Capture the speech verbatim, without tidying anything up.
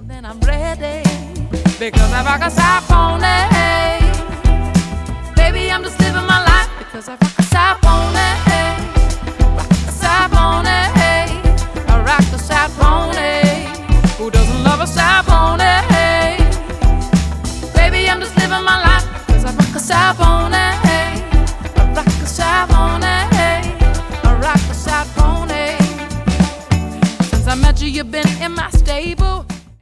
then I'm ready because I rock a side pony. Baby, I'm just living my life because I rock a side pony. Rock a side pony. I rock the side pony. Who doesn't love a side pony? Baby, I'm just living my life because I rock a side pony.